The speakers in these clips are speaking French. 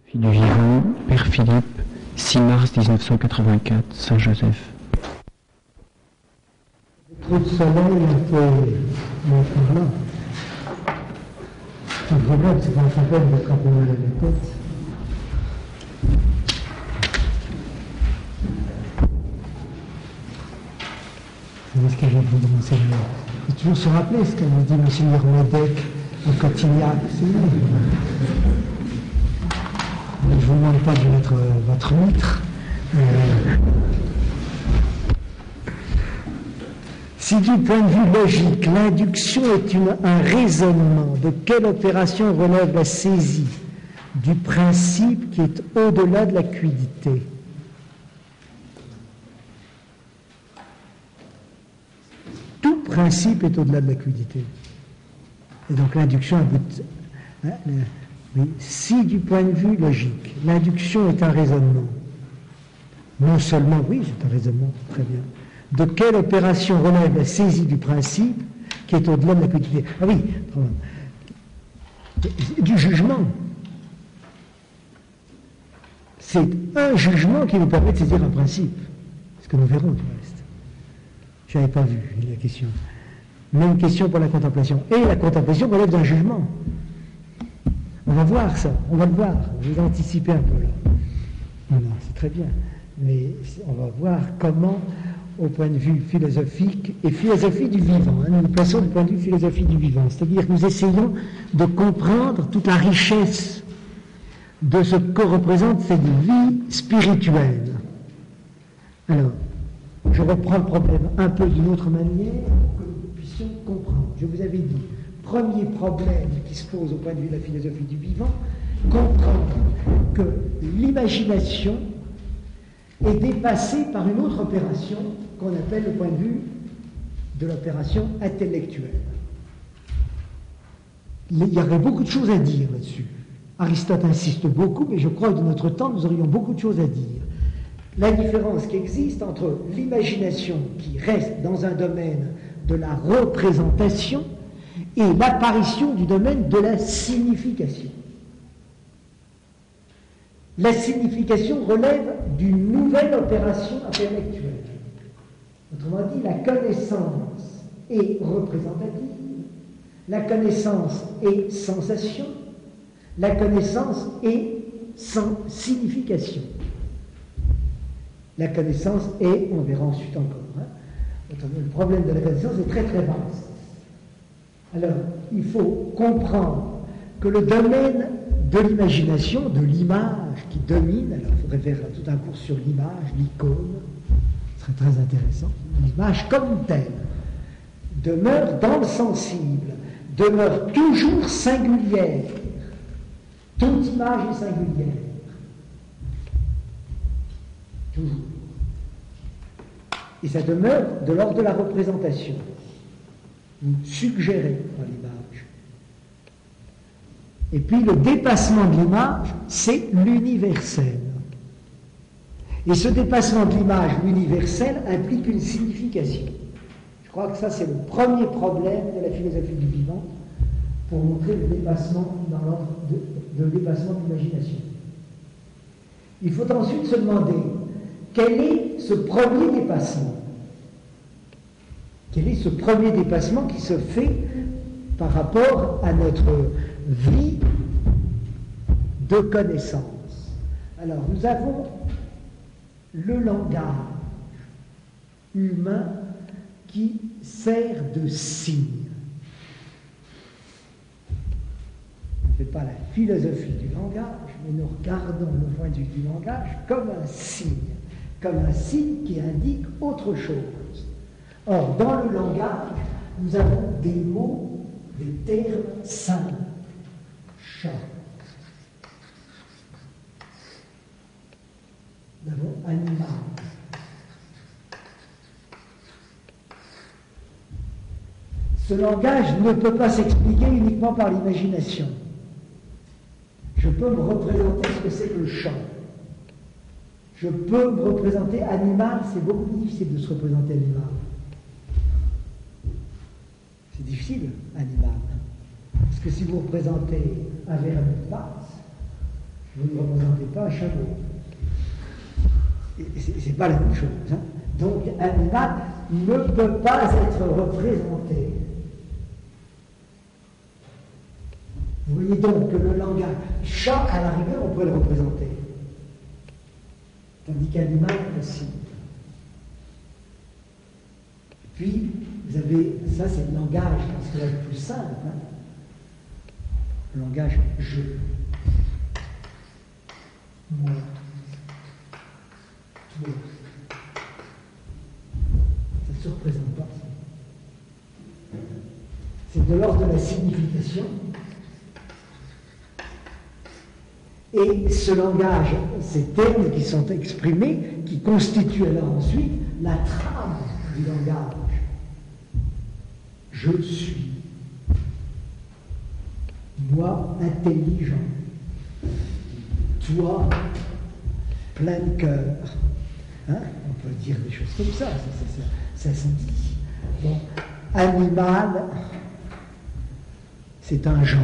Fille du vivant, Père Philippe, 6 mars 1984, Saint-Joseph. Trop de soleil était par là. Le problème, c'est qu'on s'appelle d'être un peu mal à la tête. C'est ce que j'ai dit de Monseigneur. Il faut toujours se rappeler ce qu'avait dit Monseigneur Modec au Cotignac. C'est lui. Je ne vous demande pas de mettre votre mitre. Si du point de vue logique, l'induction est un raisonnement, de quelle opération relève la saisie du principe qui est au-delà de la quiddité? Tout principe est au-delà de la quiddité. Et donc l'induction a but. Oui, si du point de vue logique, l'induction est un raisonnement, non seulement, oui, c'est un raisonnement, très bien, de quelle opération relève la saisie du principe qui est au-delà de la quiddité? Ah oui, du jugement. C'est un jugement qui nous permet de saisir un principe, ce que nous verrons du reste. Je n'avais pas vu la question. Même question pour la contemplation. Et la contemplation relève d'un jugement. On va voir ça, on va le voir. Je vais anticiper un peu là. Non, c'est très bien. Mais on va voir comment, au point de vue philosophique, et philosophie du vivant, nous nous plaçons du point de vue philosophie du vivant, c'est-à-dire que nous essayons de comprendre toute la richesse de ce que représente cette vie spirituelle. Alors, je reprends le problème un peu d'une autre manière pour que nous puissions comprendre. Je vous avais dit, premier problème qui se pose au point de vue de la philosophie du vivant, comprendre que l'imagination est dépassée par une autre opération qu'on appelle le point de vue de l'opération intellectuelle. Il y aurait beaucoup de choses à dire là-dessus. Aristote insiste beaucoup, mais je crois que de notre temps, nous aurions beaucoup de choses à dire. La différence qui existe entre l'imagination qui reste dans un domaine de la représentation et l'apparition du domaine de la signification. La signification relève d'une nouvelle opération intellectuelle. Autrement dit, la connaissance est représentative, la connaissance est sensation, la connaissance est sans signification. La connaissance est, on verra ensuite encore, le problème de la connaissance est très très vaste. Alors, il faut comprendre que le domaine de l'imagination, de l'image qui domine, alors il faudrait faire tout un cours sur l'image, l'icône, ce serait très intéressant, l'image comme telle, demeure dans le sensible, demeure toujours singulière. Toute image est singulière. Toujours. Et ça demeure de l'ordre de la représentation, suggérée par l'image. Et puis le dépassement de l'image, c'est l'universel. Et ce dépassement de l'image, l'universel, implique une signification. Je crois que ça, c'est le premier problème de la philosophie du vivant, pour montrer le dépassement dans l'ordre de dépassement de l'imagination. Il faut ensuite se demander quel est ce premier dépassement. Quel est ce premier dépassement qui se fait par rapport à notre vie de connaissance? Alors, nous avons le langage humain qui sert de signe. Ce n'est pas la philosophie du langage, mais nous regardons le point de vue du langage comme un signe qui indique autre chose. Or, dans le langage, nous avons des mots, des termes simples. Chat. Nous avons animal. Ce langage ne peut pas s'expliquer uniquement par l'imagination. Je peux me représenter ce que c'est que le chant. Je peux me représenter animal, c'est beaucoup plus difficile de se représenter animal. C'est difficile, animal. Parce que si vous représentez un ver à 1000 pattes, Vous ne représentez pas un chameau. C'est pas la même chose. Hein. Donc, un animal ne peut pas être représenté. Vous voyez donc que le langage chat, à la rigueur, on peut le représenter. Tandis qu'animal, impossible. Puis, vous avez, ça c'est le langage, parce que là, le plus simple, hein, le langage je. Moi. Toi. Ça ne se représente pas. C'est de l'ordre de la signification. Et ce langage, ces termes qui sont exprimés, qui constituent alors ensuite la trame du langage. Je suis. Moi, intelligent. Toi, plein de cœur. Hein? On peut dire des choses comme ça, ça se dit. Bon, animal, c'est un genre.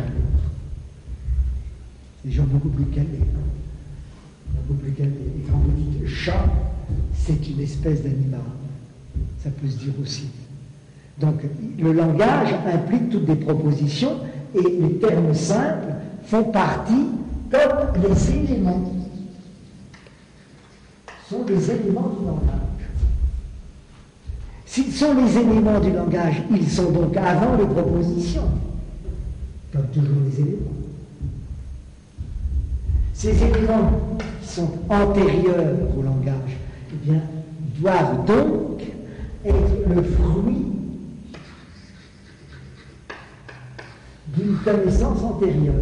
Des gens beaucoup plus calés. Hein? Beaucoup plus calés. Et quand vous dites chat, c'est une espèce d'animal. Ça peut se dire aussi. Donc, le langage implique toutes des propositions et les termes simples font partie, comme les éléments, sont des éléments du langage. S'ils sont les éléments du langage, ils sont donc avant les propositions, comme toujours les éléments. Ces éléments qui sont antérieurs au langage, eh bien, doivent donc être le fruit d'une connaissance antérieure,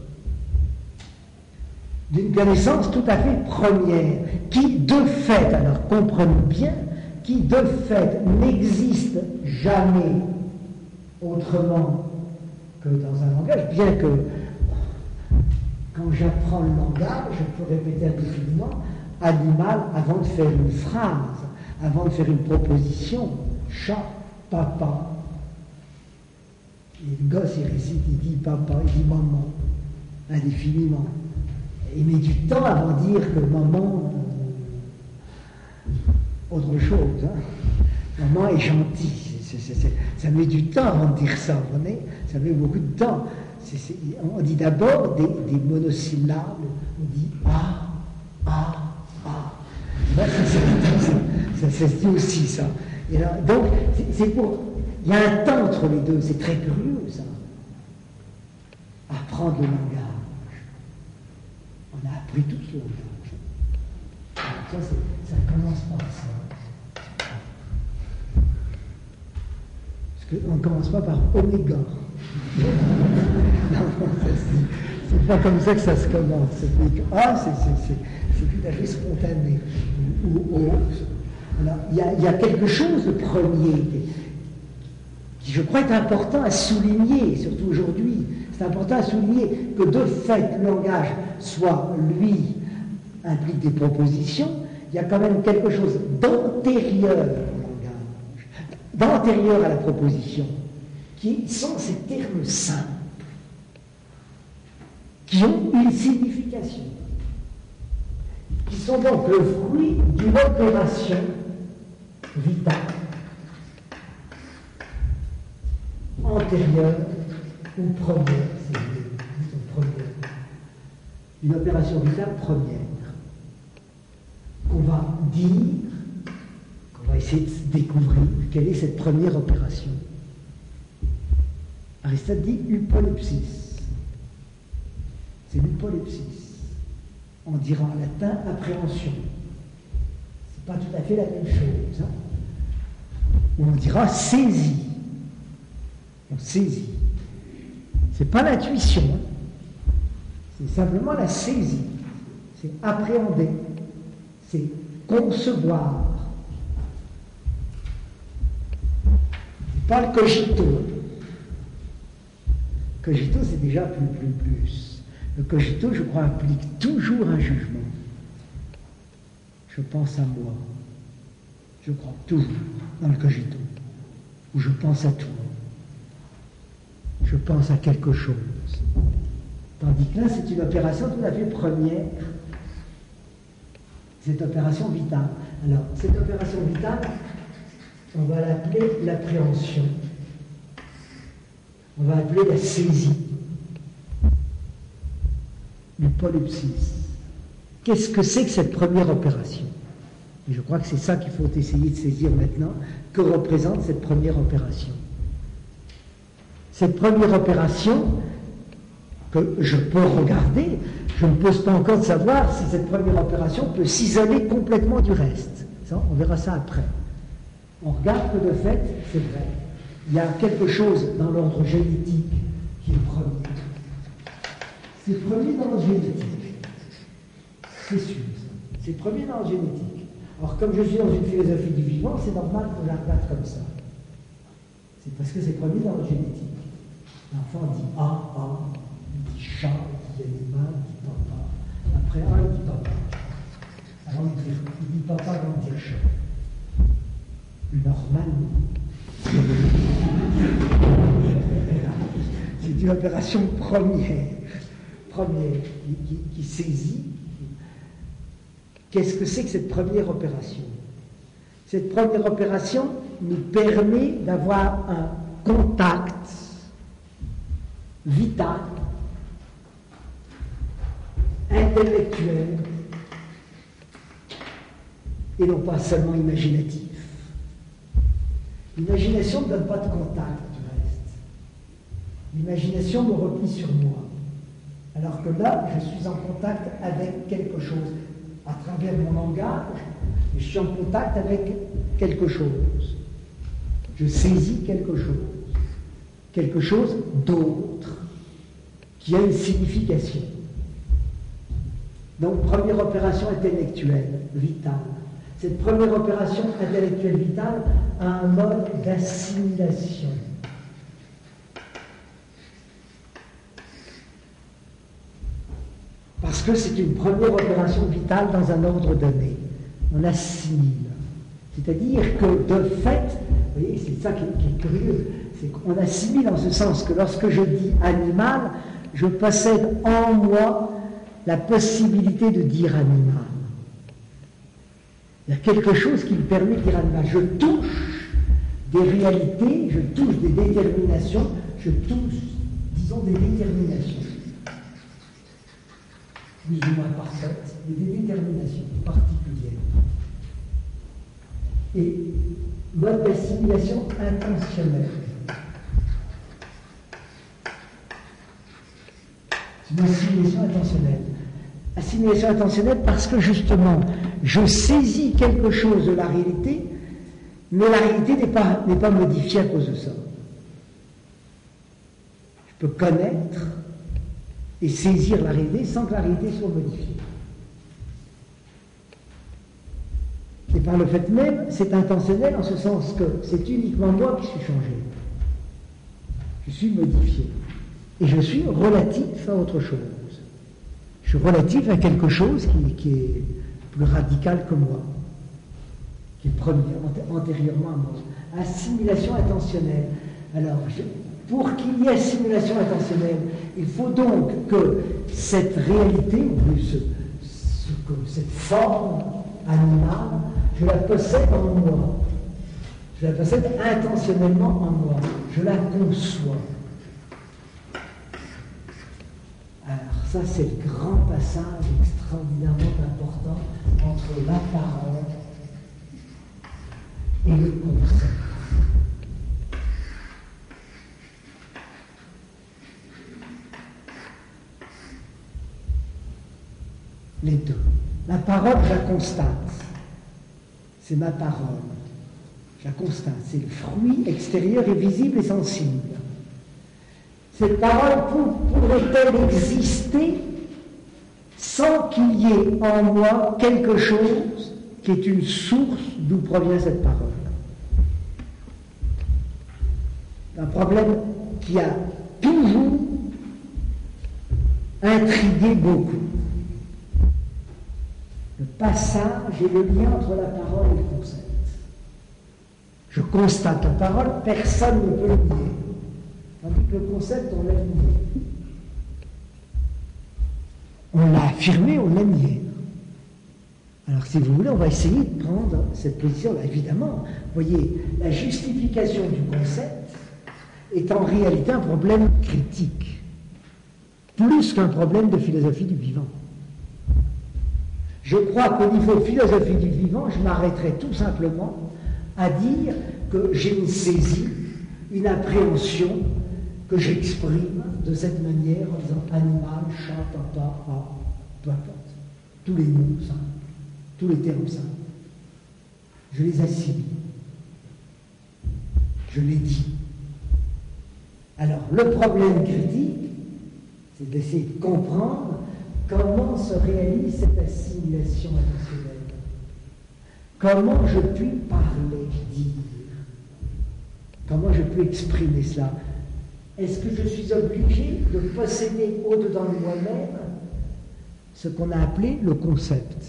d'une connaissance tout à fait première, qui de fait, alors comprenez bien, qui de fait n'existe jamais autrement que dans un langage, bien que quand j'apprends le langage, je peux répéter indéfiniment animal avant de faire une phrase, avant de faire une proposition, chat, papa. Et le gosse, il récite, il dit papa, il dit maman, indéfiniment. Il met du temps avant de dire que maman, autre chose. Hein. Maman est gentille. Ça met du temps avant de dire ça, vous comprenez? Ça met beaucoup de temps. On dit d'abord des monosyllabes, on dit ah, ah, ah. Ben, ça se dit aussi, ça. Et là, donc, c'est pour. Il y a un temps entre les deux, c'est très curieux, ça. Apprendre le langage. On a appris tout le langage. Alors ça commence par ça. Parce qu'on ne commence pas par oméga. Non, c'est pas comme ça que ça se commence. C'est tout à fait spontané. Il y a quelque chose de premier qui, je crois, est important à souligner, surtout aujourd'hui. C'est important à souligner que de fait, le langage soit, lui, implique des propositions, il y a quand même quelque chose d'antérieur au langage, d'antérieur à la proposition, qui sont ces termes simples, qui ont une signification, qui sont donc le fruit d'une opération vitale, antérieure ou première, une opération vitale première, qu'on va dire, qu'on va essayer de découvrir quelle est cette première opération. Aristote dit upolepsis. C'est l'upolepsis. On dira en latin appréhension. C'est pas tout à fait la même chose. Hein? Ou on dira saisie. On saisit. C'est pas l'intuition. Hein? C'est simplement la saisie. C'est appréhender. C'est concevoir. C'est pas le cogito. Cogito, c'est déjà plus. Le cogito, je crois, implique toujours un jugement. Je pense à moi. Je crois toujours dans le cogito. Ou je pense à toi. Je pense à quelque chose. Tandis que là, c'est une opération tout à fait première. Cette opération vitale. Alors, cette opération vitale, on va l'appeler l'appréhension. On va appeler la saisie du polypsis. Qu'est-ce que c'est que cette première opération? Et je crois que c'est ça qu'il faut essayer de saisir maintenant. Que représente cette première opération? Cette première opération, que je peux regarder, je ne me pose pas encore de savoir si cette première opération peut s'isoler complètement du reste. Ça, on verra ça après. On regarde que de fait, c'est vrai. Il y a quelque chose dans l'ordre génétique qui est premier. C'est premier dans l'ordre génétique. C'est sûr, ça. C'est premier dans l'ordre génétique. Alors, comme je suis dans une philosophie du vivant, c'est normal qu'on la regarde comme ça. C'est parce que c'est premier dans l'ordre génétique. L'enfant dit ah, il dit chat, il dit animal, il dit papa. Après il dit papa. Avant il dit papa avant de dire chat. Normalement, c'est une opération première qui saisit. Qu'est-ce que c'est que cette première opération? Cette première opération nous permet d'avoir un contact vital, intellectuel, et non pas seulement imaginatif. L'imagination ne donne pas de contact du reste. L'imagination me replie sur moi. Alors que là, je suis en contact avec quelque chose. À travers mon langage, je suis en contact avec quelque chose. Je saisis quelque chose d'autre, qui a une signification. Donc, première opération intellectuelle, vitale. Cette première opération intellectuelle vitale a un mode d'assimilation. Parce que c'est une première opération vitale dans un ordre donné. On assimile. C'est-à-dire que, de fait, vous voyez, c'est ça qui est curieux, c'est qu'on assimile en ce sens que lorsque je dis animal, je possède en moi la possibilité de dire animal. Il y a quelque chose qui me permet de dire animal. Je touche des réalités, je touche des déterminations, je touche, disons, des déterminations. Plus ou moins parfaites, mais des déterminations particulières. Et mode d'assimilation intentionnelle. C'est une assimilation intentionnelle. Assimilation intentionnelle parce que justement, je saisis quelque chose de la réalité, mais la réalité n'est pas modifiée à cause de ça. Je peux connaître et saisir la réalité sans que la réalité soit modifiée. Et par le fait même, c'est intentionnel en ce sens que c'est uniquement moi qui suis changé. Je suis modifié. Et je suis relatif à autre chose. Je suis relatif à quelque chose qui est plus radical que moi, qui est premier, antérieurement à moi. Assimilation intentionnelle. Alors, pour qu'il y ait assimilation intentionnelle, il faut donc que cette réalité, ou plus cette forme animale, je la possède en moi. Je la possède intentionnellement en moi. Je la conçois. Alors ça, c'est le grand passage extraordinairement important entre la parole et le concept. Les deux. La parole, je la constate. C'est ma parole. Je la constate. C'est le fruit extérieur et visible et sensible. Cette parole pourrait-elle exister sans qu'il y ait en moi quelque chose qui est une source d'où provient cette parole? Un problème qui a toujours intrigué beaucoup. Le passage et le lien entre la parole et le concept. Je constate la parole, personne ne peut le nier. Tandis que le concept, on l'a nié. On l'a affirmé, on l'a nié. Alors si vous voulez, on va essayer de prendre cette position-là. Évidemment, vous voyez, la justification du concept est en réalité un problème critique, plus qu'un problème de philosophie du vivant. Je crois qu'au niveau philosophie du vivant, je m'arrêterai tout simplement à dire que j'ai une saisie, une appréhension que j'exprime de cette manière en disant animal, chat, papa, peu importe. Tous les mots simples, tous les termes simples. Je les assimile. Je les dis. Alors, le problème critique, c'est d'essayer de comprendre comment se réalise cette assimilation attentionnelle. Comment je puis parler, dire. Comment je peux exprimer cela? Est-ce que je suis obligé de posséder au-dedans de moi-même ce qu'on a appelé le concept?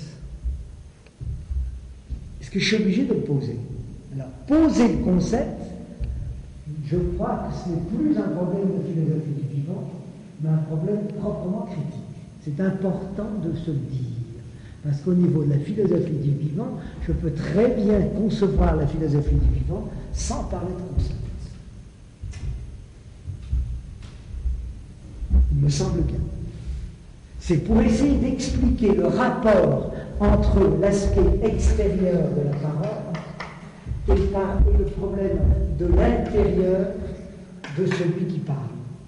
Est-ce que je suis obligé de le poser? Alors, poser le concept, je crois que ce n'est plus un problème de philosophie du vivant, mais un problème proprement critique. C'est important de se le dire, parce qu'au niveau de la philosophie du vivant, je peux très bien concevoir la philosophie du vivant sans parler de concept. Il me semble bien. C'est pour essayer d'expliquer le rapport entre l'aspect extérieur de la parole et le problème de l'intérieur de celui qui parle.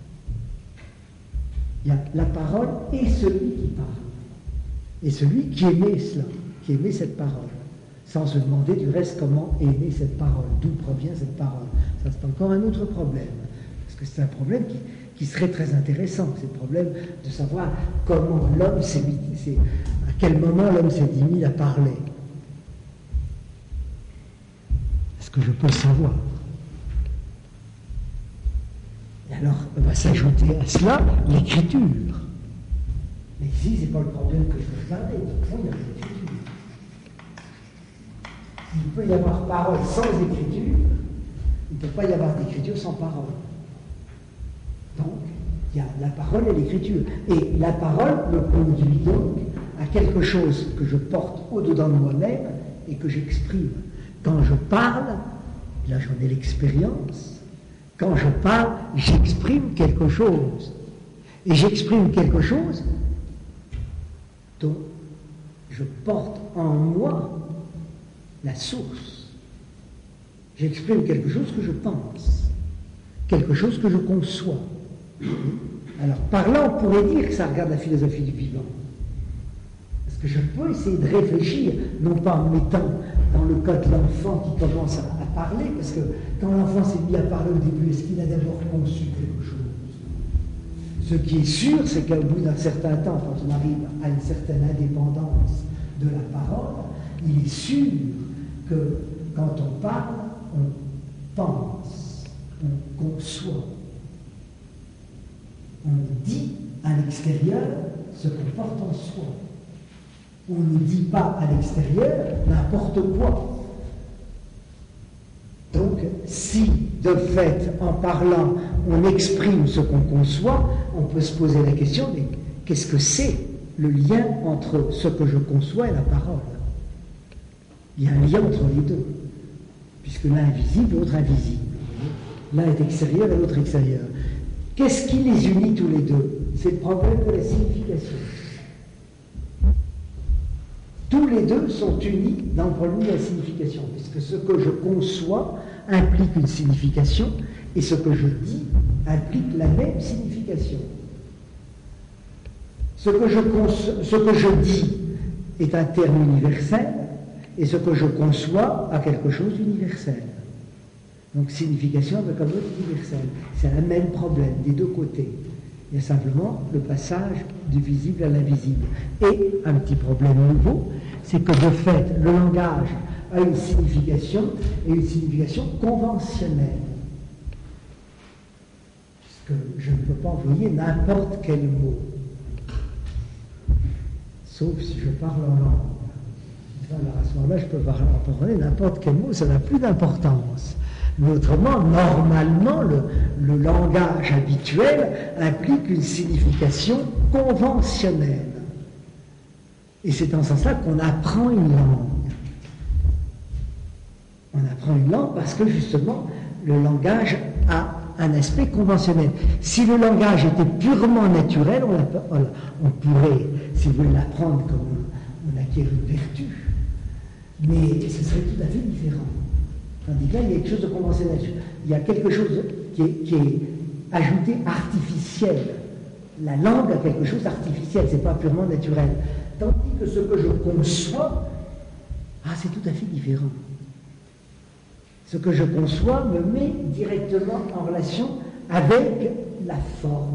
Il y a la parole et celui qui parle. Et celui qui émet cela, qui émet cette parole. Sans se demander du reste comment est née cette parole, d'où provient cette parole. Ça, c'est encore un autre problème. Parce que c'est un problème qui serait très intéressant. C'est le problème de savoir comment l'homme s'est mis, à quel moment l'homme s'est mis à parler. Est-ce que je peux le savoir? Et alors, va s'ajouter à cela l'écriture. Mais ici, ce n'est pas le problème que je veux parler. Au fond, il y a l'écriture. Il peut y avoir parole sans écriture, il ne peut pas y avoir d'écriture sans parole. Donc, il y a la parole et l'écriture. Et la parole me conduit donc à quelque chose que je porte au-dedans de moi-même et que j'exprime. Quand je parle, là j'en ai l'expérience, quand je parle, j'exprime quelque chose. Et j'exprime quelque chose dont je porte en moi la source. J'exprime quelque chose que je pense, quelque chose que je conçois. Alors, par là, on pourrait dire que ça regarde la philosophie du vivant. Parce que je peux essayer de réfléchir, non pas en mettant dans le cas de l'enfant qui commence à parler, parce que quand l'enfant s'est mis à parler au début, est-ce qu'il a d'abord conçu quelque chose? Ce qui est sûr, c'est qu'au bout d'un certain temps, quand on arrive à une certaine indépendance de la parole, il est sûr que quand on parle, on pense, on conçoit. On dit à l'extérieur ce qu'on porte en soi. On ne dit pas à l'extérieur n'importe quoi. Donc, si de fait, en parlant, on exprime ce qu'on conçoit, on peut se poser la question, mais qu'est-ce que c'est le lien entre ce que je conçois et la parole? Il y a un lien entre les deux, puisque l'un est visible, l'autre invisible. L'un est extérieur et l'autre extérieur. Qu'est-ce qui les unit tous les deux? C'est le problème de la signification. Tous les deux sont unis dans le problème de la signification, puisque ce que je conçois implique une signification, et ce que je dis implique la même signification. Ce que je dis est un terme universel, et ce que je conçois a quelque chose d'universel. Donc signification avec un autre universel. C'est le même problème des deux côtés. Il y a simplement le passage du visible à l'invisible. Et un petit problème nouveau, c'est que de fait, le langage a une signification, et une signification conventionnelle. Puisque je ne peux pas envoyer n'importe quel mot. Sauf si je parle en langue. Alors à ce moment-là, je peux parler n'importe quel mot, ça n'a plus d'importance. Mais autrement, normalement, le langage habituel implique une signification conventionnelle. Et c'est dans ce sens-là qu'on apprend une langue. On apprend une langue parce que justement, le langage a un aspect conventionnel. Si le langage était purement naturel, on pourrait, si vous voulez, l'apprendre comme on acquiert une vertu, mais ce serait tout à fait différent. Tandis que là, il y a quelque chose de conventionnel. Il y a quelque chose qui est ajouté artificiel. La langue a quelque chose d'artificiel, c'est pas purement naturel. Tandis que ce que je conçois, c'est tout à fait différent. Ce que je conçois me met directement en relation avec la forme,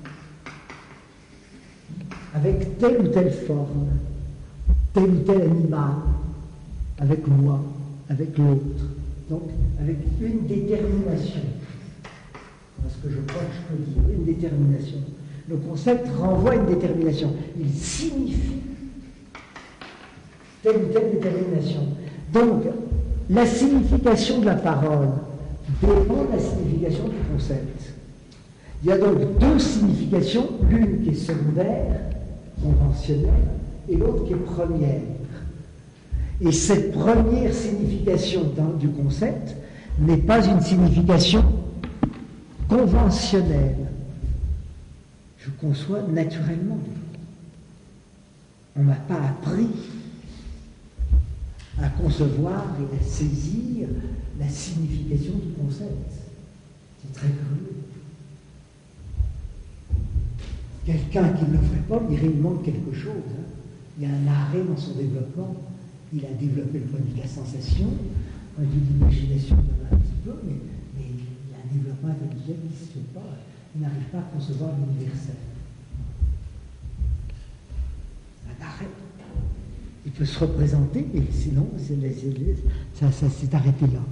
avec telle ou telle forme, tel ou tel animal, avec moi, avec l'autre. Donc, avec une détermination. Voilà ce que je crois que je peux dire, une détermination. Le concept renvoie à une détermination. Il signifie telle ou telle détermination. Donc, la signification de la parole dépend de la signification du concept. Il y a donc deux significations, l'une qui est secondaire, conventionnelle, et l'autre qui est première. Et cette première signification du concept n'est pas une signification conventionnelle. Je conçois naturellement. On ne m'a pas appris à concevoir et à saisir la signification du concept. C'est très curieux. Quelqu'un qui ne le ferait pas, dirait qu'il manque quelque chose. Il y a un arrêt dans son développement. Il a développé le point de vue de la sensation, le point de vue de l'imagination, un petit peu, mais il y a un développement intellectuel qui ne se fait pas. Il n'arrive pas à concevoir l'universel. Un arrêt. Il peut se représenter, mais sinon, ça s'est arrêté là.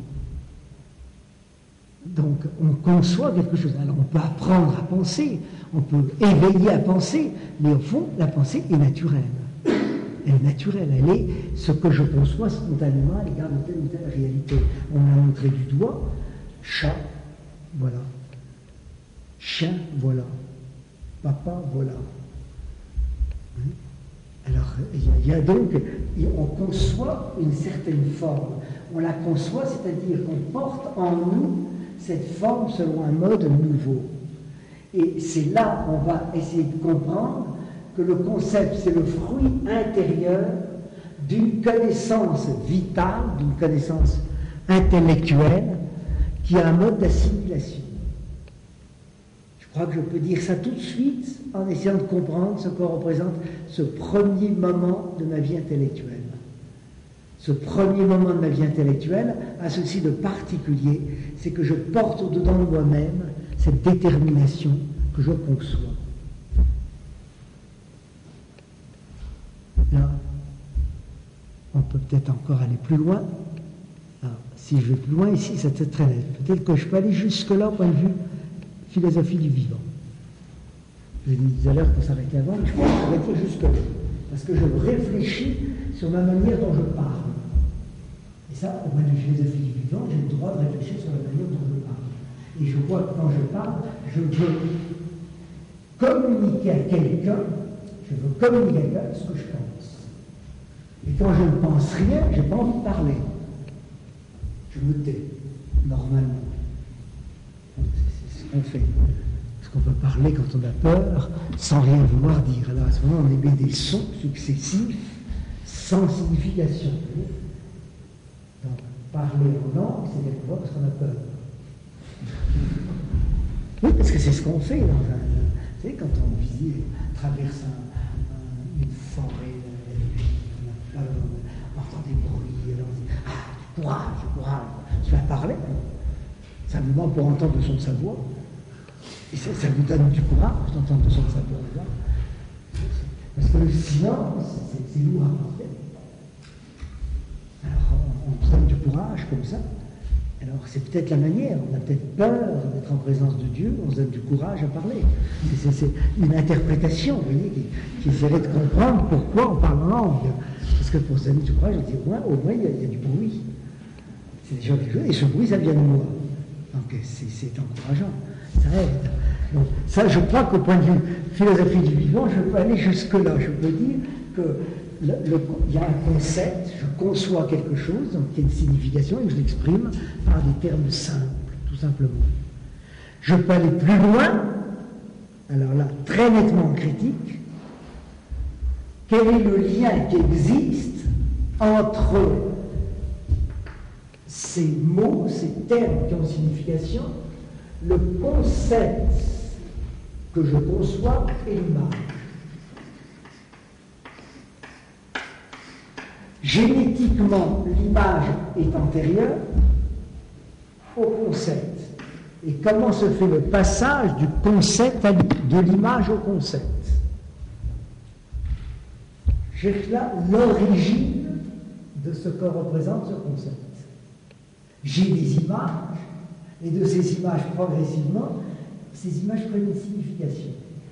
Donc, on conçoit quelque chose. Alors, on peut apprendre à penser, on peut éveiller à penser, mais au fond, la pensée est naturelle. Elle est naturelle, elle est ce que je conçois spontanément à l'égard de telle ou telle réalité. On m'a montré du doigt, chat, voilà. Chien, voilà. Papa, voilà. Alors, il y a donc, on conçoit une certaine forme. On la conçoit, c'est-à-dire qu'on porte en nous cette forme selon un mode nouveau. Et c'est là qu'on va essayer de comprendre que le concept, c'est le fruit intérieur d'une connaissance vitale, d'une connaissance intellectuelle, qui a un mode d'assimilation. Je crois que je peux dire ça tout de suite en essayant de comprendre ce que représente ce premier moment de ma vie intellectuelle. Ce premier moment de ma vie intellectuelle a ceci de particulier, c'est que je porte au-dedans de moi-même cette détermination que je conçois. Là, on peut peut-être encore aller plus loin. Alors, si je vais plus loin ici, c'est très net. Peut-être que je peux aller jusque-là au point de vue philosophie du vivant. Je dit tout à l'heure qu'on s'arrêtait avant, mais je pense s'arrêter jusque-là. Parce que je réfléchis sur ma manière dont je parle. Et ça, au point de vue philosophie du vivant, j'ai le droit de réfléchir sur la manière dont je parle. Et je vois que quand je parle, je veux communiquer à quelqu'un, ce que je pense. Et quand je ne pense rien, je n'ai pas envie de parler. Je me tais, normalement. C'est ce qu'on fait. Parce qu'on peut parler quand on a peur, sans rien vouloir dire. Alors à ce moment, on émet des sons successifs, sans signification. Donc, parler en langue, c'est quelquefois parce qu'on a peur. Oui, parce que c'est ce qu'on fait. Vous savez, quand on visite, traverse une forêt, on entend des bruits, alors on dit courage, tu vas parler. Simplement pour entendre le son de sa voix. Et ça vous donne du courage d'entendre le son de sa voix. Parce que le silence, c'est lourd à porter. Alors on donne du courage comme ça. Alors c'est peut-être la manière, on a peut-être peur d'être en présence de Dieu, on se donne du courage à parler. C'est une interprétation, vous voyez, qui essaierait de comprendre pourquoi on parle en langue. Parce que pour se donner du courage, je dis, au moins il y a du bruit. C'est déjà quelque chose, et ce bruit, ça vient de moi. Donc c'est encourageant, ça aide. Donc ça, je crois qu'au point de vue philosophie du vivant, je peux aller jusque-là. Je peux dire que il y a un concept, je conçois quelque chose, donc il y a une signification, et je l'exprime par des termes simples, tout simplement. Je peux aller plus loin, alors là, très nettement en critique. Quel est le lien qui existe entre ces mots, ces termes qui ont signification, le concept que je conçois et l'image? Génétiquement, l'image est antérieure au concept. Et comment se fait le passage du concept de l'image au concept? J'ai là l'origine de ce que représente ce concept. J'ai des images, et de ces images, progressivement, ces images prennent une signification.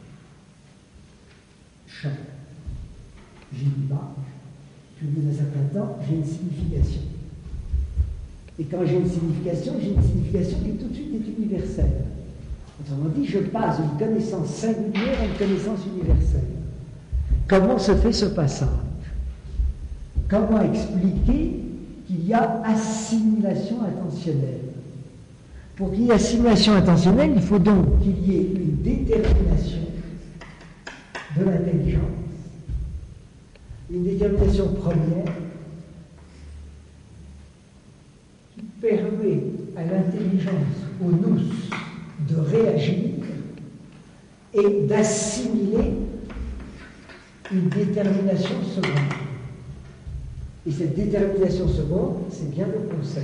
Chat. J'ai une image, puis au bout d'un certain temps, j'ai une signification. Et quand j'ai une signification qui tout de suite est universelle. Autrement dit, je passe d'une connaissance singulière à une connaissance universelle. Comment se fait ce passage? Comment expliquer qu'il y a assimilation intentionnelle? Pour qu'il y ait assimilation intentionnelle, il faut donc qu'il y ait une détermination de l'intelligence, une détermination première qui permet à l'intelligence, au nous, de réagir et d'assimiler une détermination seconde. Et cette détermination seconde, c'est bien le concept.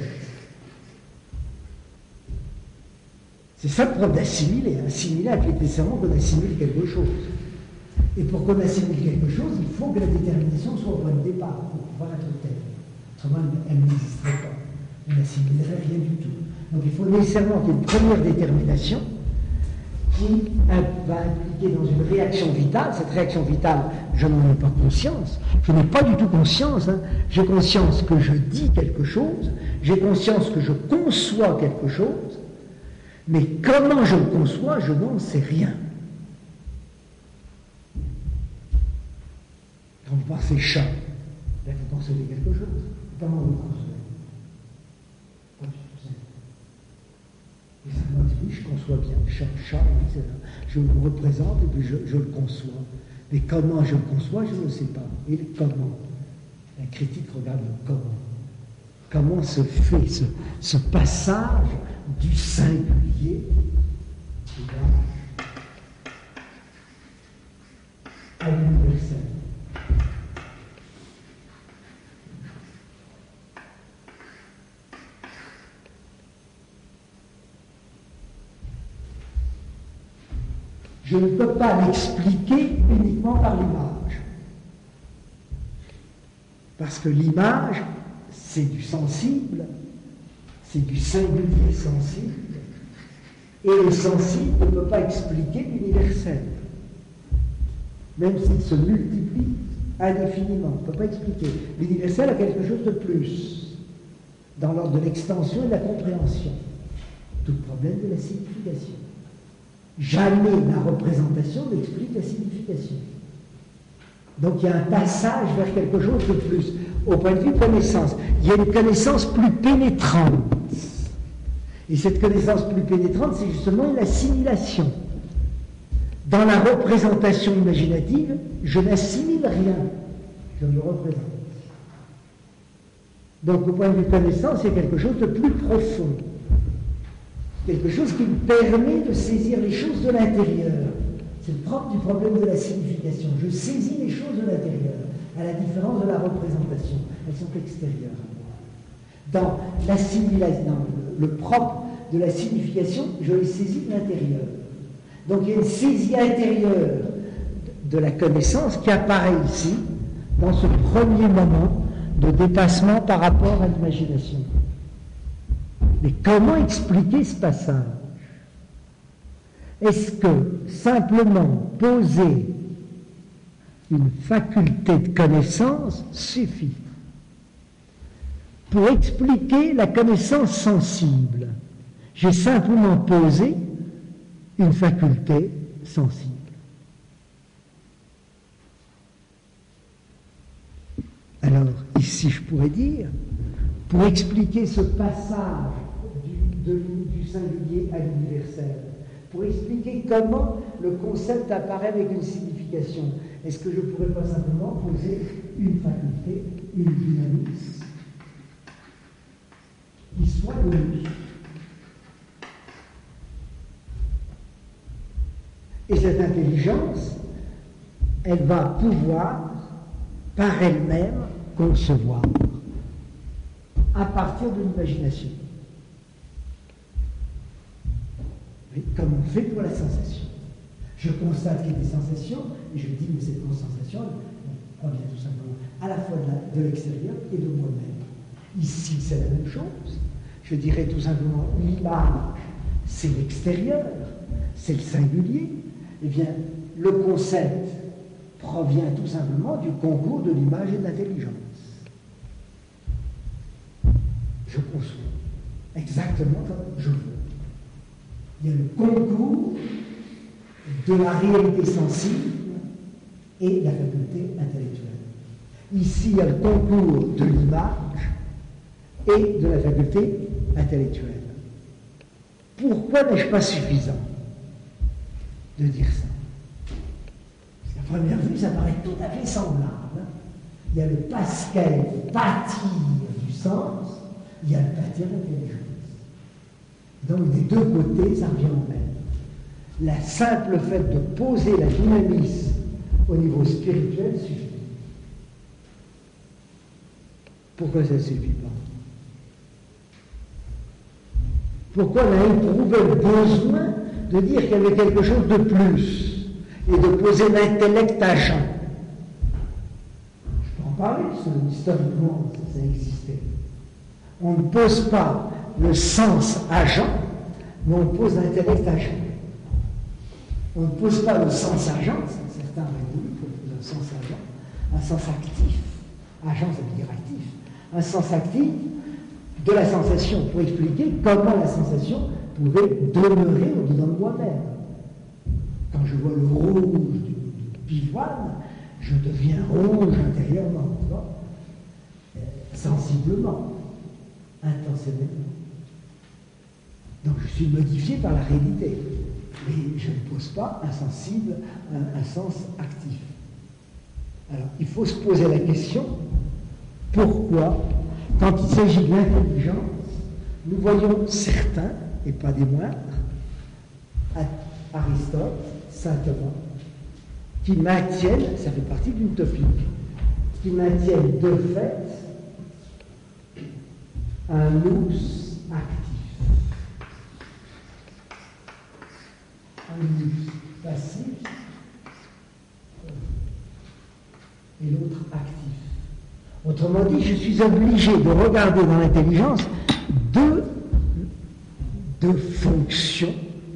C'est ça le problème d'assimiler. Assimiler implique nécessairement qu'on assimile quelque chose. Et pour qu'on assimile quelque chose, il faut que la détermination soit au point de départ pour pouvoir être telle. Autrement, elle n'existerait pas. On n'assimilerait rien du tout. Donc il faut nécessairement qu'il y ait une première détermination qui va impliquer dans une réaction vitale. Cette réaction vitale, je n'en ai pas conscience. Je n'ai pas du tout conscience. J'ai conscience que je dis quelque chose, j'ai conscience que je conçois quelque chose, mais comment je le conçois, je n'en sais rien. Quand vous pensez chat, là vous concevez quelque chose. Comment vous le concevez? Pas du tout simple. Et ça m'a dit, oui, je conçois bien. Chat, je le représente et puis je le conçois. Mais comment je le conçois, je ne sais pas. Et le comment? La critique regarde le comment. Comment se fait ce passage du singulier à l'universel? Je ne peux pas l'expliquer uniquement par l'image. Parce que l'image, c'est du sensible, c'est du singulier sensible, et le sensible ne peut pas expliquer l'universel. Même s'il se multiplie indéfiniment, on ne peut pas expliquer. L'universel a quelque chose de plus, dans l'ordre de l'extension et de la compréhension. Tout le problème de la signification. Jamais la représentation n'explique la signification. Donc il y a un passage vers quelque chose de plus. Au point de vue connaissance, il y a une connaissance plus pénétrante. Et cette connaissance plus pénétrante, c'est justement une assimilation. Dans la représentation imaginative, je n'assimile rien, je me représente. Donc au point de vue connaissance, il y a quelque chose de plus profond. Quelque chose qui me permet de saisir les choses de l'intérieur. C'est le propre du problème de la signification. Je saisis les choses de l'intérieur, à la différence de la représentation. Elles sont extérieures à moi. Dans l'assimilation, le propre de la signification, je les saisis de l'intérieur. Donc il y a une saisie intérieure de la connaissance qui apparaît ici, dans ce premier moment de dépassement par rapport à l'imagination. Mais comment expliquer ce passage? Est-ce que simplement poser une faculté de connaissance suffit pour expliquer la connaissance sensible? J'ai simplement posé une faculté sensible. Alors, ici, je pourrais dire, pour expliquer ce passage du singulier à l'universel, pour expliquer comment le concept apparaît avec une signification, est-ce que je ne pourrais pas simplement poser une faculté, une dynamisme, qui soit unique? Et cette intelligence, elle va pouvoir, par elle-même, concevoir, à partir de l'imagination. Comme on fait pour la sensation. Je constate qu'il y a des sensations, et je dis, mais cette sensation, elle provient tout simplement à la fois de l'extérieur et de moi-même. Ici, c'est la même chose. Je dirais tout simplement, l'image, c'est l'extérieur, c'est le singulier. Eh bien, le concept provient tout simplement du concours de l'image et de l'intelligence. Je conçois exactement comme je veux. Il y a le concours de la réalité sensible et la faculté intellectuelle. Ici, il y a le concours de l'image et de la faculté intellectuelle. Pourquoi n'ai-je pas suffisant de dire ça? Parce qu'à première vue, ça paraît tout à fait semblable. Il y a le pasquet, le pâtir du sens, il y a le pâtir de l'intelligence. Donc, des deux côtés, ça revient au même. La simple fait de poser la dynamisme au niveau spirituel suffit. Pourquoi ça ne suffit pas? Pourquoi on a éprouvé le besoin de dire qu'il y avait quelque chose de plus et de poser l'intellect agent? Je peux en parler, parce que historiquement, ça existait. On ne pose pas le sens agent, mais on pose l'intellect agent. On ne pose pas le sens agent, certains auraient voulu poser un sens agent, un sens actif. Agent, ça veut dire actif. Un sens actif de la sensation, pour expliquer comment la sensation pouvait demeurer au-dedans de moi-même. Quand je vois le rouge du pivoine, je deviens rouge intérieurement, tu vois, sensiblement, intentionnellement. Donc je suis modifié par la réalité, mais je ne pose pas un sensible, un sens actif. Alors il faut se poser la question, pourquoi, quand il s'agit de l'intelligence, nous voyons certains, et pas des moindres, Aristote, Saint-Thomas, qui maintiennent, ça fait partie d'une utopie, qui maintiennent de fait un nous actif. Un nous passif et l'autre actif. Autrement dit, je suis obligé de regarder dans l'intelligence deux fonctions,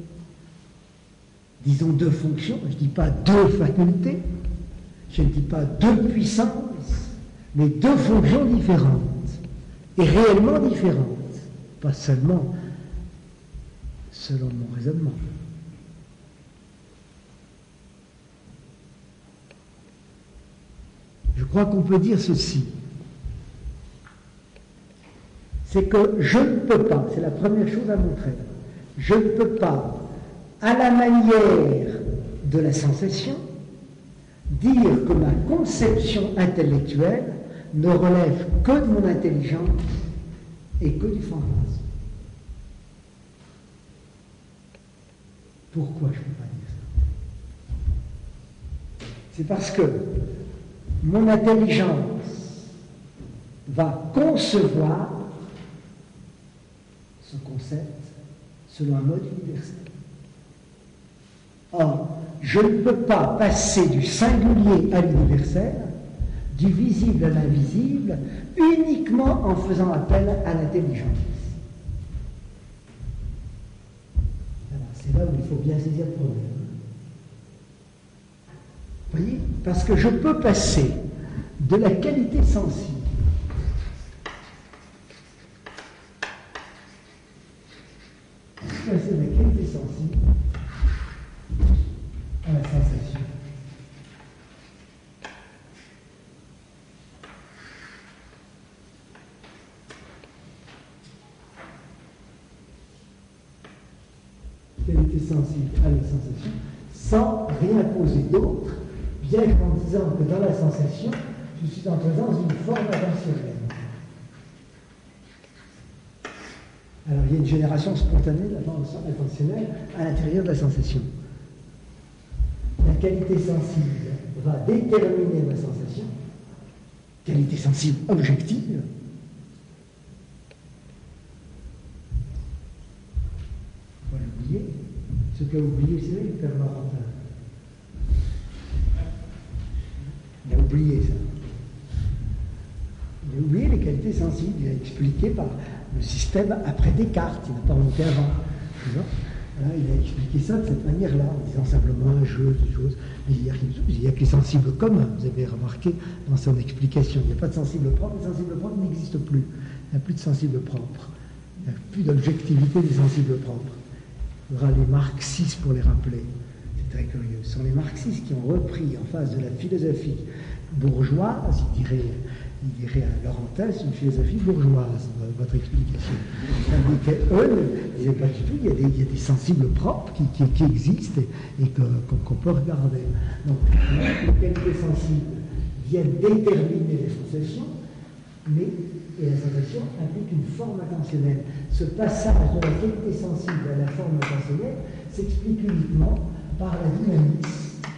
disons deux fonctions, je ne dis pas deux facultés, je ne dis pas deux puissances, mais deux fonctions différentes, et réellement différentes, pas seulement selon mon raisonnement. Je crois qu'on peut dire ceci, c'est que je ne peux pas, c'est la première chose à montrer, je ne peux pas, à la manière de la sensation, dire que ma conception intellectuelle ne relève que de mon intelligence et que du fantasme. Pourquoi je ne peux pas dire ça? C'est parce que mon intelligence va concevoir ce concept selon un mode universel. Or, je ne peux pas passer du singulier à l'universel, du visible à l'invisible, uniquement en faisant appel à l'intelligence. Alors, c'est là où il faut bien saisir le problème. Vous voyez? Parce que je peux passer de la qualité sensible passer de la qualité sensible à la sensation. sensible à la sensation sans rien poser d'autre, bien qu'en disant que dans la sensation, je suis en présence d'une forme attentionnelle. Alors il y a une génération spontanée de la forme attentionnelle à l'intérieur de la sensation. La qualité sensible va déterminer ma sensation, qualité sensible objective. On va l'oublier. Ce qu'a oublié, c'est le Père Valentin. Il a oublié ça. Il a oublié les qualités sensibles. Il a expliqué par le système après Descartes. Il n'a pas remonté avant. Voilà, il a expliqué ça de cette manière-là, en disant simplement un jeu de choses. Il n'y a que les sensibles communs, vous avez remarqué dans son explication. Il n'y a pas de sensible propre. Les sensibles propres n'existent plus. Il n'y a plus de sensibles propres. Il n'y a plus d'objectivité des sensibles propres. Il y aura les marxistes pour les rappeler. C'est très curieux. Ce sont les marxistes qui ont repris en face de la philosophie bourgeoise, il dirait à Laurentin, c'est une philosophie bourgeoise, votre explication. Eux ne disaient pas du tout, il y a des sensibles propres qui existent et qu'on peut regarder. Donc, les qualités sensibles viennent déterminer les sensations, et la sensation implique une forme attentionnelle. Ce passage de la qualité sensible à la forme attentionnelle s'explique uniquement par la dynamisme,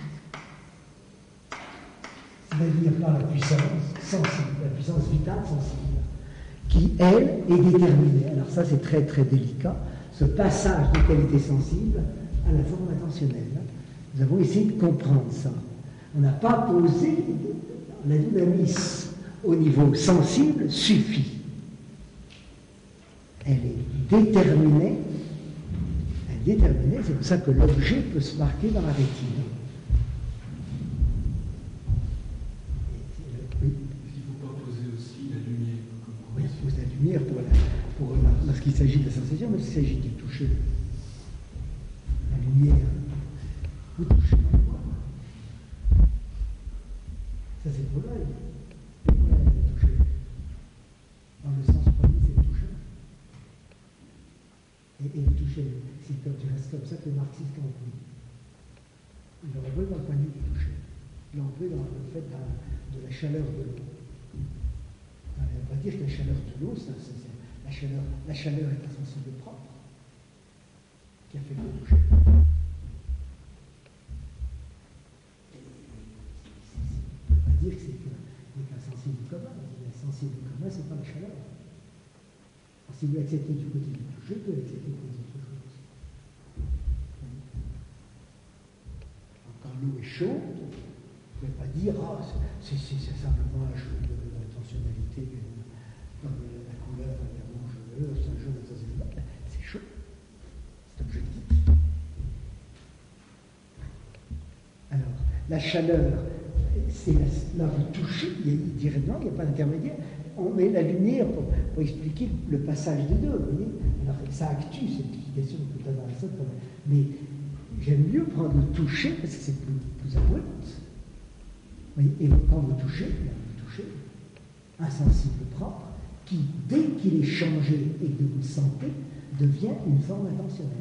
c'est-à-dire par la puissance sensible, la puissance vitale sensible, qui, elle, est déterminée. Alors ça, c'est très très délicat, ce passage de qualité sensible à la forme attentionnelle. Nous avons essayé de comprendre ça. On n'a pas posé la dynamisme au niveau sensible suffit. Elle est déterminée, c'est pour ça que l'objet peut se marquer dans la rétine. Il ne faut pas poser aussi la lumière. Oui, on pose la lumière lorsqu'il s'agit de la sensation, mais s'il s'agit du toucher. La lumière, vous touchez dans le voile. Ça, c'est pour l'œil. Dans le sens premier, c'est le toucher. Et le toucher, c'est quand tu restes comme ça que les marxistes ont pris. Ils l'ont enlevé dans le point de vue du toucher. Ils l'ont enlevé dans le fait de la chaleur de l'eau. On ne va pas dire que la chaleur de l'eau, la chaleur est un sensible propre qui a fait le toucher. On ne peut pas dire que c'est qu'un sensible commun. Le sensible commun, ce n'est pas la chaleur. Alors, si vous l'acceptez du côté du toucher, vous l'acceptez pour les autres choses. Quand l'eau est chaude, vous ne pouvez pas dire c'est simplement un jeu de l'intentionnalité, comme la couleur, la rouge, c'est un jeu d'intentionnalité. C'est chaud, c'est objectif. Alors, la chaleur, c'est là vous touchez, il dirait non, il n'y a pas d'intermédiaire. On met la lumière pour expliquer le passage des deux, vous voyez. Alors ça actue cette explication tout à l'heure, mais j'aime mieux prendre le toucher parce que c'est plus abrupt. Et quand vous touchez un sensible propre qui, dès qu'il est changé et que vous le sentez, devient une forme intentionnelle.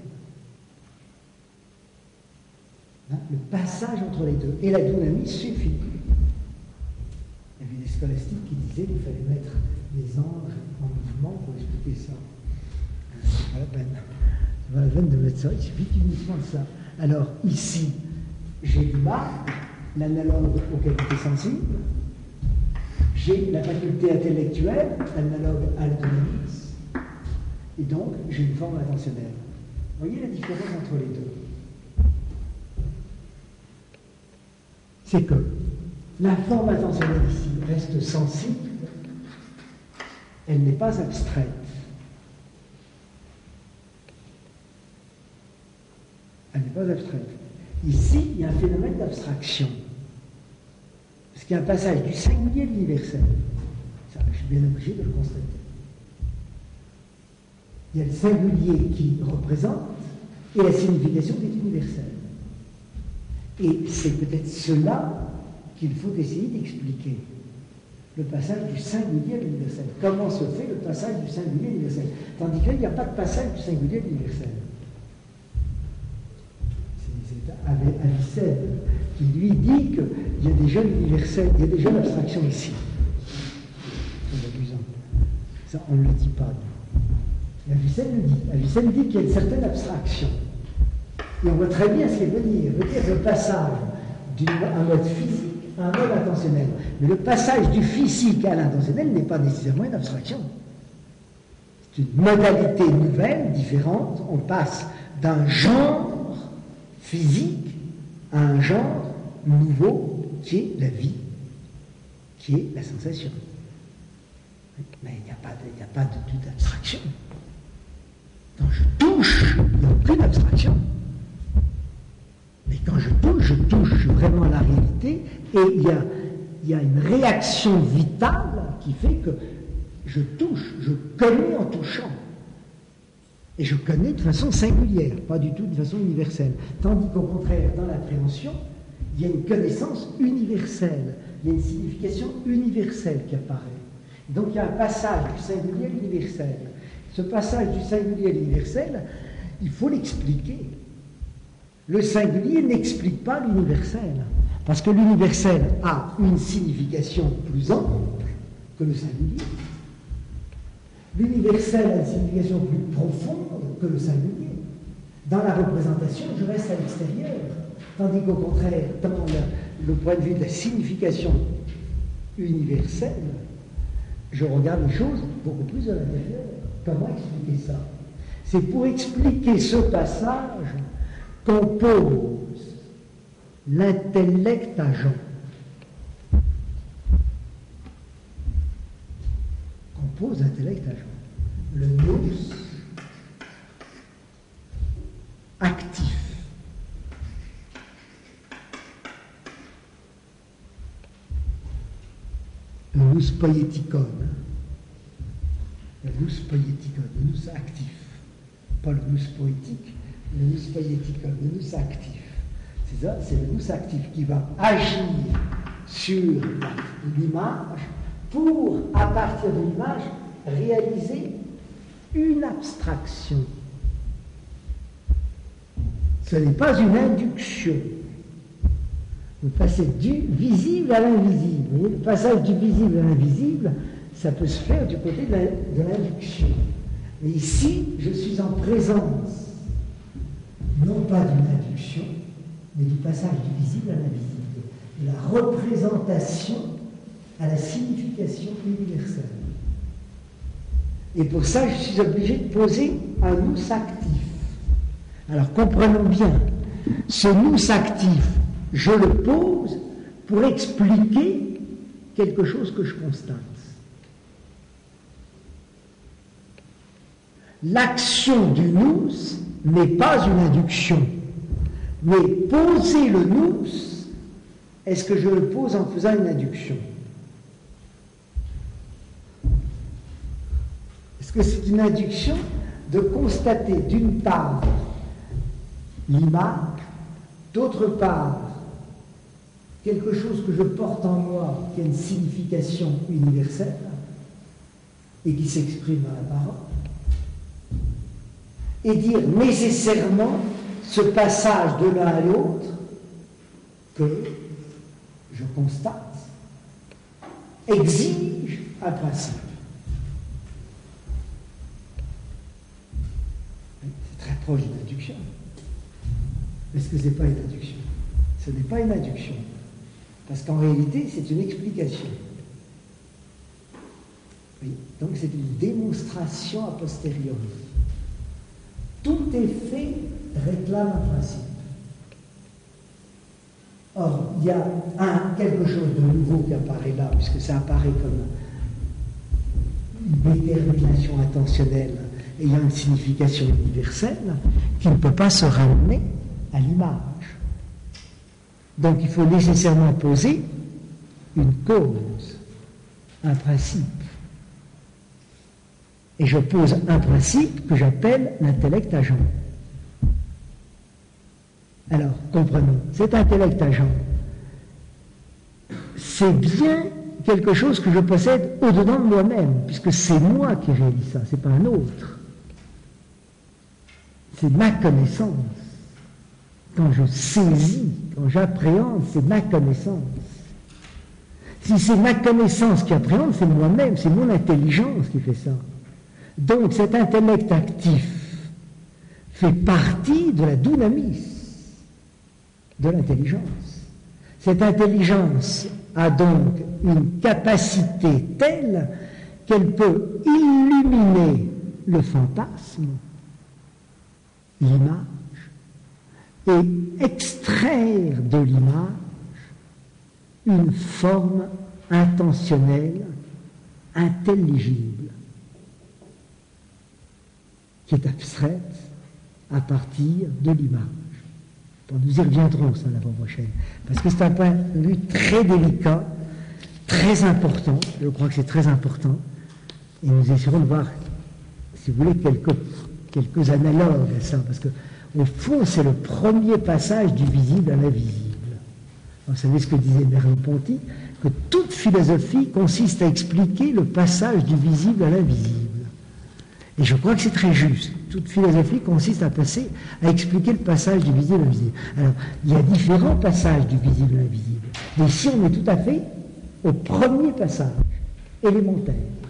Le passage entre les deux. Et la dynamique suffit. Il y avait des scolastiques qui disaient qu'il fallait mettre les anges en mouvement pour expliquer ça. C'est pas la peine. C'est pas la peine de mettre ça. Il suffit uniquement de ça. Alors, ici, j'ai du marque, l'analogue aux qualités sensibles. J'ai la faculté intellectuelle, l'analogue à la dynamique. Et donc, j'ai une forme intentionnelle. Vous voyez la différence entre les deux? C'est que la forme attentionnelle ici reste sensible, elle n'est pas abstraite. Elle n'est pas abstraite. Ici, il y a un phénomène d'abstraction. Parce qu'il y a un passage du singulier à l'universel. Ça, je suis bien obligé de le constater. Il y a le singulier qui représente et la signification est universelle. Et c'est peut-être cela qu'il faut essayer d'expliquer. Le passage du singulier à l'universel. Comment se fait le passage du singulier à l'universel? Tandis qu'il n'y a pas de passage du singulier à l'universel. Avicenne, qui lui dit qu'il y a des jeunes universels, il y a des jeunes abstractions ici. C'est amusant. Ça, on ne le dit pas. Et Avicenne le dit. Avicenne dit qu'il y a une certaine abstraction. Et on voit très bien ce qu'elle veut dire. Elle veut dire le passage d'un mode physique à un mode intentionnel. Mais le passage du physique à l'intentionnel n'est pas nécessairement une abstraction. C'est une modalité nouvelle, différente. On passe d'un genre physique à un genre nouveau qui est la vie, qui est la sensation. Mais il n'y a pas de toute abstraction. Quand je touche, il n'y a aucune abstraction. Mais quand je touche vraiment la réalité, et il y a une réaction vitale qui fait que je touche, je connais en touchant. Et je connais de façon singulière, pas du tout de façon universelle. Tandis qu'au contraire, dans l'appréhension, il y a une connaissance universelle, il y a une signification universelle qui apparaît. Donc il y a un passage du singulier à l'universel. Ce passage du singulier à l'universel, il faut l'expliquer. Le singulier n'explique pas l'universel, parce que l'universel a une signification plus ample que le singulier. L'universel a une signification plus profonde que le singulier. Dans la représentation, je reste à l'extérieur, tandis qu'au contraire, dans le point de vue de la signification universelle, je regarde les choses beaucoup plus à l'intérieur. Comment expliquer ça? C'est pour expliquer ce passage qu'on pose l'intellect agent. Qu'on pose l'intellect agent. Le nous actif. Le nous poieticon. Le nous poieticon, le nous actif. Pas le nous poétique, le nous poieticon, le nous actif. C'est ça, c'est le nous actif qui va agir sur l'image pour, à partir de l'image, réaliser une abstraction. Ce n'est pas une induction. Vous passez du visible à l'invisible. Vous voyez, le passage du visible à l'invisible, ça peut se faire du côté de l'induction. Mais ici, je suis en présence, non pas d'une induction, mais du passage du visible à l'invisible, de la représentation à la signification universelle. Et pour ça, je suis obligé de poser un nous actif. Alors comprenons bien, ce nous actif, je le pose pour expliquer quelque chose que je constate. L'action du nous n'est pas une induction, mais poser le nous, est-ce que je le pose en faisant une induction? Est-ce que c'est une induction de constater d'une part l'image, d'autre part quelque chose que je porte en moi qui a une signification universelle et qui s'exprime dans la parole, et dire nécessairement ce passage de l'un à l'autre que je constate exige un principe. C'est très proche d'une induction. Est-ce que ce n'est pas une induction? Ce n'est pas une induction. Parce qu'en réalité, c'est une explication. Oui, donc c'est une démonstration a posteriori. Tout effet réclame un principe. Or, il y a quelque chose de nouveau qui apparaît là, puisque ça apparaît comme une détermination intentionnelle ayant une signification universelle qui ne peut pas se ramener à l'image. Donc il faut nécessairement poser une cause, un principe. Et je pose un principe que j'appelle l'intellect agent. Alors, comprenons, cet intellect agent, c'est bien quelque chose que je possède au-dedans de moi-même, puisque c'est moi qui réalise ça, c'est pas un autre. C'est ma connaissance. quand je saisis, quand j'appréhende, c'est ma connaissance. Si c'est ma connaissance qui appréhende, c'est moi-même, c'est mon intelligence qui fait ça. Donc cet intellect actif fait partie de la dynamis de l'intelligence. Cette intelligence a donc une capacité telle qu'elle peut illuminer le fantasme, l'image, et extraire de l'image une forme intentionnelle, intelligible, qui est abstraite à partir de l'image. Bon, nous y reviendrons, ça, la fois prochaine, parce que c'est un point de vue très délicat, très important, je crois que c'est très important, et nous essaierons de voir, si vous voulez, quelques analogues à ça, parce que au fond, c'est le premier passage du visible à l'invisible. Vous savez ce que disait Merleau-Ponty, que toute philosophie consiste à expliquer le passage du visible à l'invisible. Et je crois que c'est très juste. Toute philosophie consiste à expliquer le passage du visible à l'invisible. Alors, il y a différents passages du visible à l'invisible. Mais ici, on est tout à fait au premier passage, élémentaire.